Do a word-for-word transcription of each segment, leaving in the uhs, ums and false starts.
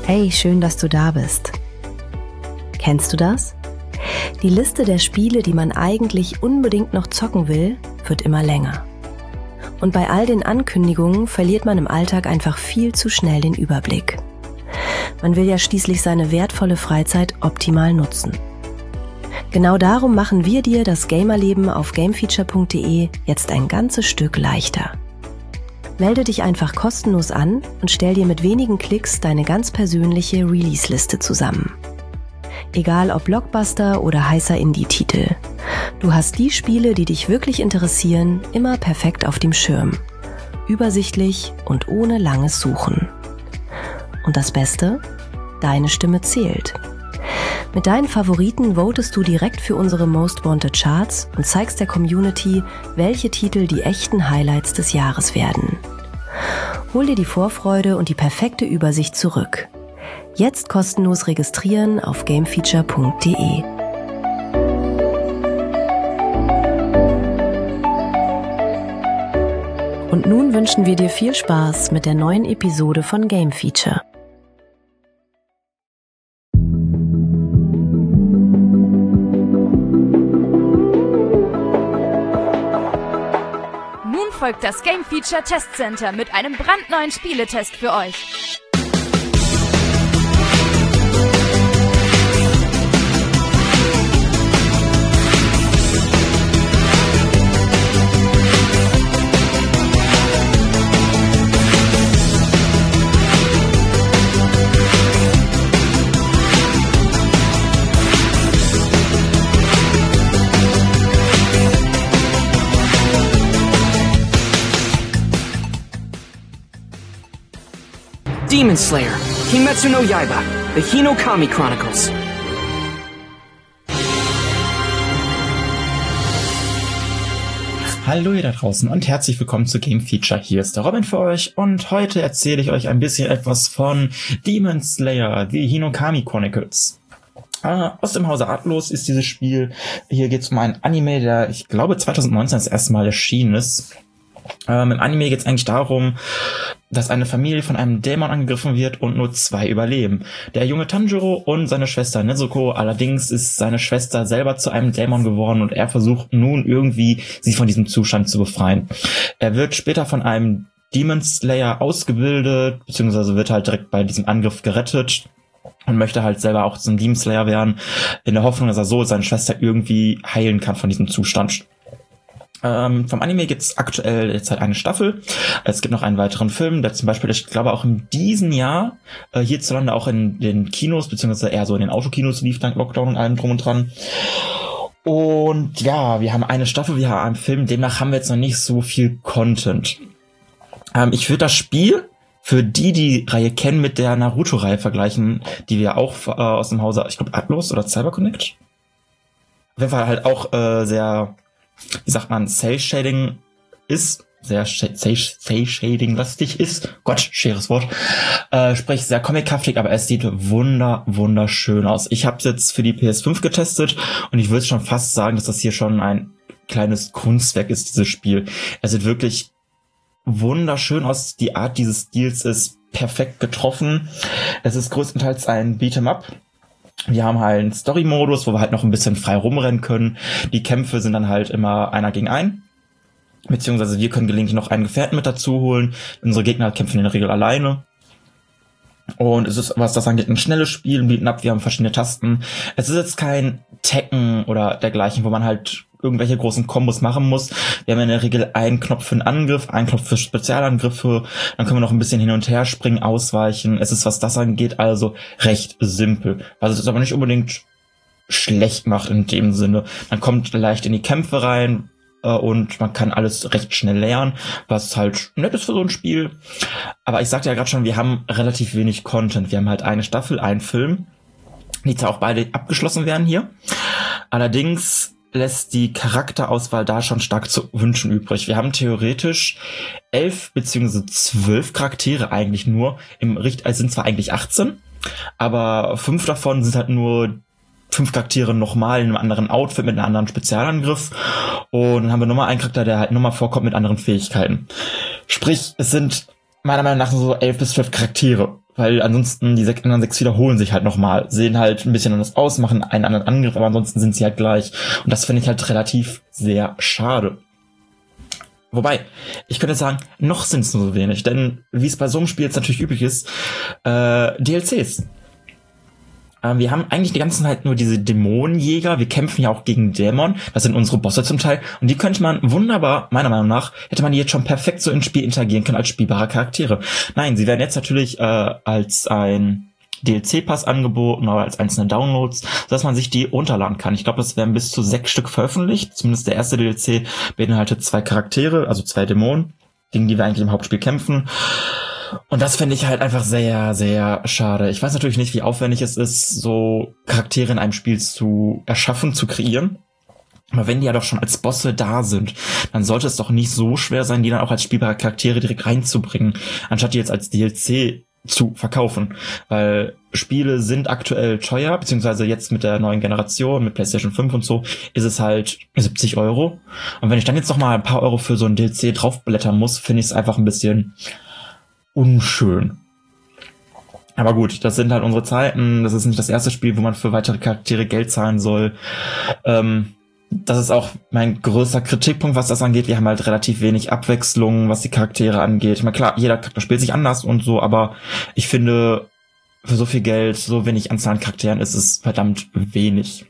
Hey, schön, dass du da bist. Kennst du das? Die Liste der Spiele, die man eigentlich unbedingt noch zocken will, wird immer länger. Und bei all den Ankündigungen verliert man im Alltag einfach viel zu schnell den Überblick. Man will ja schließlich seine wertvolle Freizeit optimal nutzen. Genau darum machen wir dir das Gamerleben auf gamefeature punkt de jetzt ein ganzes Stück leichter. Melde dich einfach kostenlos an und stell dir mit wenigen Klicks deine ganz persönliche Release-Liste zusammen. Egal ob Blockbuster oder heißer Indie-Titel. Du hast die Spiele, die dich wirklich interessieren, immer perfekt auf dem Schirm. Übersichtlich und ohne langes Suchen. Und das Beste? Deine Stimme zählt. Mit deinen Favoriten votest du direkt für unsere Most Wanted Charts und zeigst der Community, welche Titel die echten Highlights des Jahres werden. Hol dir die Vorfreude und die perfekte Übersicht zurück. Jetzt kostenlos registrieren auf gamefeature punkt de. Und nun wünschen wir dir viel Spaß mit der neuen Episode von Game Feature. Nun folgt das Game Feature Test Center mit einem brandneuen Spieletest für euch. Demon Slayer, Kimetsu no Yaiba, The Hinokami Chronicles. Hallo ihr da draußen und herzlich willkommen zu Game Feature. Hier ist der Robin für euch und heute erzähle ich euch ein bisschen etwas von Demon Slayer, The Hinokami Chronicles. Uh, aus dem Hause Atlus ist dieses Spiel. Hier geht es um einen Anime, der, ich glaube, zwanzig neunzehn das erste Mal erschienen ist. Ähm, Im Anime geht es eigentlich darum, dass eine Familie von einem Dämon angegriffen wird und nur zwei überleben. Der junge Tanjiro und seine Schwester Nezuko. Allerdings ist seine Schwester selber zu einem Dämon geworden und er versucht nun irgendwie, sie von diesem Zustand zu befreien. Er wird später von einem Demon Slayer ausgebildet, beziehungsweise wird halt direkt bei diesem Angriff gerettet und möchte halt selber auch zum Demon Slayer werden, in der Hoffnung, dass er so seine Schwester irgendwie heilen kann von diesem Zustand. Ähm, vom Anime gibt's aktuell jetzt halt eine Staffel. Es gibt noch einen weiteren Film, der zum Beispiel, ich glaube auch in diesem Jahr äh, hierzulande auch in den Kinos, beziehungsweise eher so in den Autokinos lief, dank Lockdown und allem drum und dran. Und ja, wir haben eine Staffel, wir haben einen Film, demnach haben wir jetzt noch nicht so viel Content. Ähm, ich würde das Spiel für die, die Reihe kennen, mit der Naruto-Reihe vergleichen, die wir auch äh, aus dem Hause, ich glaube, Atlus oder CyberConnect. Auf jeden Fall halt auch äh, sehr, wie sagt man, Cell-Shading ist, sehr Cell-Shading-lastig ist. Gott, schweres Wort. Äh, sprich, sehr comichaftig, aber es sieht wunder, wunderschön aus. Ich habe es jetzt für die P S fünf getestet und ich würde schon fast sagen, dass das hier schon ein kleines Kunstwerk ist, dieses Spiel. Es sieht wirklich wunderschön aus. Die Art dieses Stils ist perfekt getroffen. Es ist größtenteils ein Beat'em-up. Wir haben halt einen Story-Modus, wo wir halt noch ein bisschen frei rumrennen können. Die Kämpfe sind dann halt immer einer gegen einen. Beziehungsweise wir können gelegentlich noch einen Gefährten mit dazu holen. Unsere Gegner kämpfen in der Regel alleine. Und es ist, was das angeht, ein schnelles Spiel, ein Beat'em-up. Wir haben verschiedene Tasten. Es ist jetzt kein Tekken oder dergleichen, wo man halt irgendwelche großen Kombos machen muss. Wir haben in der Regel einen Knopf für einen Angriff, einen Knopf für Spezialangriffe, dann können wir noch ein bisschen hin und her springen, ausweichen. Es ist, was das angeht, also recht simpel. Was es aber nicht unbedingt schlecht macht in dem Sinne. Man kommt leicht in die Kämpfe rein äh, und man kann alles recht schnell lernen, was halt nett ist für so ein Spiel. Aber ich sagte ja gerade schon, wir haben relativ wenig Content. Wir haben halt eine Staffel, einen Film, die zwar auch beide abgeschlossen werden hier. Allerdings lässt die Charakterauswahl da schon stark zu wünschen übrig. Wir haben theoretisch elf beziehungsweise zwölf Charaktere eigentlich nur. Im Richt also sind zwar eigentlich achtzehn, aber fünf davon sind halt nur fünf Charaktere nochmal in einem anderen Outfit mit einem anderen Spezialangriff. Und dann haben wir nochmal einen Charakter, der halt nochmal vorkommt mit anderen Fähigkeiten. Sprich, es sind meiner Meinung nach so elf bis zwölf Charaktere. weil ansonsten die sechs, anderen sechs wiederholen sich halt nochmal, sehen halt ein bisschen anders aus, machen einen anderen Angriff, aber ansonsten sind sie halt gleich. Und das finde ich halt relativ sehr schade. Wobei, ich könnte sagen, noch sind es nur so wenig, denn wie es bei so einem Spiel jetzt natürlich üblich ist, äh, D L Cs. Äh, wir haben eigentlich die ganze Zeit nur diese Dämonenjäger, wir kämpfen ja auch gegen Dämon, das sind unsere Bosse zum Teil, und die könnte man wunderbar, meiner Meinung nach, hätte man die jetzt schon perfekt so ins Spiel interagieren können als spielbare Charaktere. Nein, sie werden jetzt natürlich äh, als ein D L C-Pass angeboten oder als einzelne Downloads, sodass man sich die runterladen kann. Ich glaube, das werden bis zu sechs Stück veröffentlicht. Zumindest der erste D L C beinhaltet zwei Charaktere, also zwei Dämonen, gegen die wir eigentlich im Hauptspiel kämpfen. Und das finde ich halt einfach sehr, sehr schade. Ich weiß natürlich nicht, wie aufwendig es ist, so Charaktere in einem Spiel zu erschaffen, zu kreieren. Aber wenn die ja doch schon als Bosse da sind, dann sollte es doch nicht so schwer sein, die dann auch als spielbare Charaktere direkt reinzubringen, anstatt die jetzt als D L C zu verkaufen, weil Spiele sind aktuell teuer, beziehungsweise jetzt mit der neuen Generation, mit PlayStation fünf und so, ist es halt siebzig Euro. Und wenn ich dann jetzt noch mal ein paar Euro für so ein D L C draufblättern muss, finde ich es einfach ein bisschen unschön. Aber gut, das sind halt unsere Zeiten, das ist nicht das erste Spiel, wo man für weitere Charaktere Geld zahlen soll. Ähm, Das ist auch mein größter Kritikpunkt, was das angeht. Wir haben halt relativ wenig Abwechslung, was die Charaktere angeht. Ich meine, klar, jeder Charakter spielt sich anders und so, aber ich finde, für so viel Geld, so wenig Anzahl an Charakteren ist es verdammt wenig.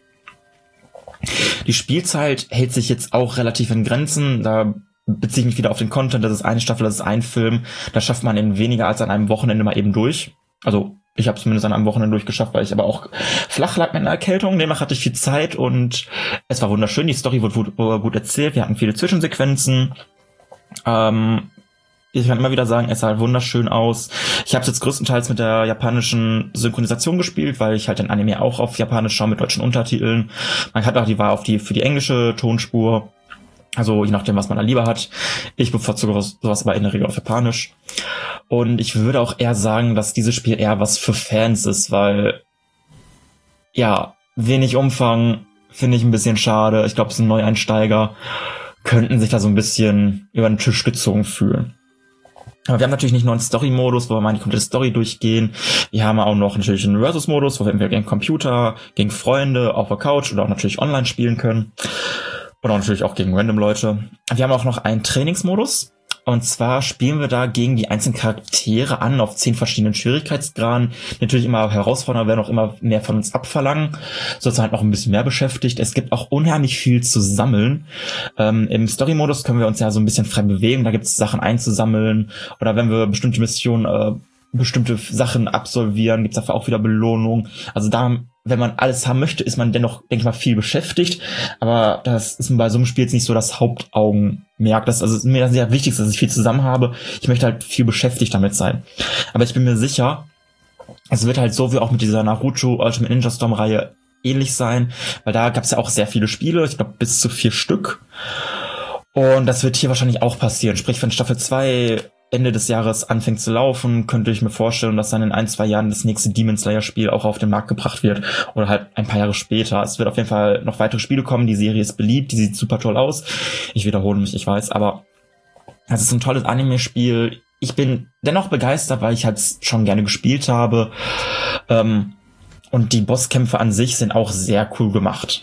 Die Spielzeit hält sich jetzt auch relativ in Grenzen. Da beziehe ich mich wieder auf den Content. Das ist eine Staffel, das ist ein Film. Das schafft man in weniger als an einem Wochenende mal eben durch. Also ich habe es zumindest an einem Wochenende durchgeschafft, weil ich aber auch flach lag mit einer Erkältung. Demnach hatte ich viel Zeit und es war wunderschön. Die Story wurde gut, gut erzählt. Wir hatten viele Zwischensequenzen. Ähm, ich kann immer wieder sagen, es sah halt wunderschön aus. Ich habe es jetzt größtenteils mit der japanischen Synchronisation gespielt, weil ich halt den Anime auch auf Japanisch schaue mit deutschen Untertiteln. Man hat auch die Wahl auf die für die englische Tonspur. Also je nachdem, was man da lieber hat. Ich bevorzuge sowas aber in der Regel auf Japanisch. Und ich würde auch eher sagen, dass dieses Spiel eher was für Fans ist, weil, ja, wenig Umfang finde ich ein bisschen schade. Ich glaube, so Neueinsteiger könnten sich da so ein bisschen über den Tisch gezogen fühlen. Aber wir haben natürlich nicht nur einen Story-Modus, wo wir mal die komplette Story durchgehen. Wir haben auch noch natürlich einen Versus-Modus, wo wir gegen Computer, gegen Freunde, auf der Couch oder auch natürlich online spielen können. Und auch natürlich auch gegen random Leute. Wir haben auch noch einen Trainingsmodus. Und zwar spielen wir da gegen die einzelnen Charaktere an auf zehn verschiedenen Schwierigkeitsgraden. Natürlich immer herausfordernder, werden auch immer mehr von uns abverlangen. So ist halt noch ein bisschen mehr beschäftigt. Es gibt auch unheimlich viel zu sammeln. Ähm, Im Story-Modus können wir uns ja so ein bisschen frei bewegen. Da gibt es Sachen einzusammeln. Oder wenn wir bestimmte Missionen, äh, bestimmte Sachen absolvieren, gibt es dafür auch wieder Belohnung. Also da, wenn man alles haben möchte, ist man dennoch, denke ich mal, viel beschäftigt. Aber das ist bei so einem Spiel jetzt nicht so das Hauptaugenmerk. Das also ist mir das sehr wichtig, dass ich viel zusammen habe. Ich möchte halt viel beschäftigt damit sein. Aber ich bin mir sicher, es wird halt so wie auch mit dieser Naruto Ultimate Ninja Storm Reihe ähnlich sein. Weil da gab es ja auch sehr viele Spiele. Ich glaube, bis zu vier Stück. Und das wird hier wahrscheinlich auch passieren. Sprich, wenn Staffel zwei Ende des Jahres anfängt zu laufen, könnte ich mir vorstellen, dass dann in ein, zwei Jahren das nächste Demon Slayer Spiel auch auf den Markt gebracht wird. Oder halt ein paar Jahre später. Es wird auf jeden Fall noch weitere Spiele kommen. Die Serie ist beliebt, die sieht super toll aus. Ich wiederhole mich, ich weiß, aber es ist ein tolles Anime-Spiel. Ich bin dennoch begeistert, weil ich halt schon gerne gespielt habe. Ähm, und die Bosskämpfe an sich sind auch sehr cool gemacht.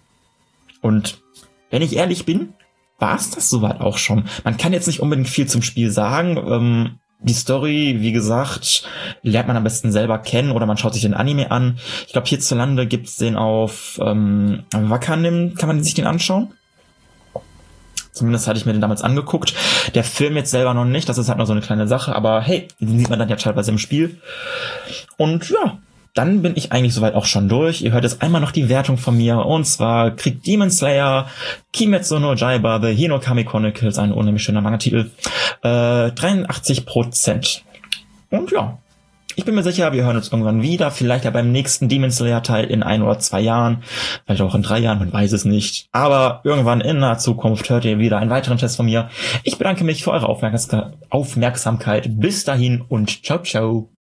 Und wenn ich ehrlich bin, war es das soweit auch schon. Man kann jetzt nicht unbedingt viel zum Spiel sagen. Ähm, die Story, wie gesagt, lernt man am besten selber kennen oder man schaut sich den Anime an. Ich glaube, hierzulande gibt's den auf ähm, Wakanim, kann man sich den anschauen? Zumindest hatte ich mir den damals angeguckt. Der Film jetzt selber noch nicht, das ist halt noch so eine kleine Sache, aber hey, den sieht man dann ja teilweise im Spiel. Und ja, dann bin ich eigentlich soweit auch schon durch. Ihr hört jetzt einmal noch die Wertung von mir. Und zwar kriegt Demon Slayer Kimetsu no Yaiba The Hinokami Chronicles, ein unheimlich schöner Manga-Titel, äh, dreiundachtzig Prozent. Und ja, ich bin mir sicher, wir hören uns irgendwann wieder. Vielleicht ja beim nächsten Demon Slayer Teil in ein oder zwei Jahren. Vielleicht auch in drei Jahren, man weiß es nicht. Aber irgendwann in naher Zukunft hört ihr wieder einen weiteren Test von mir. Ich bedanke mich für eure Aufmerksam- Aufmerksamkeit. Bis dahin und ciao, ciao.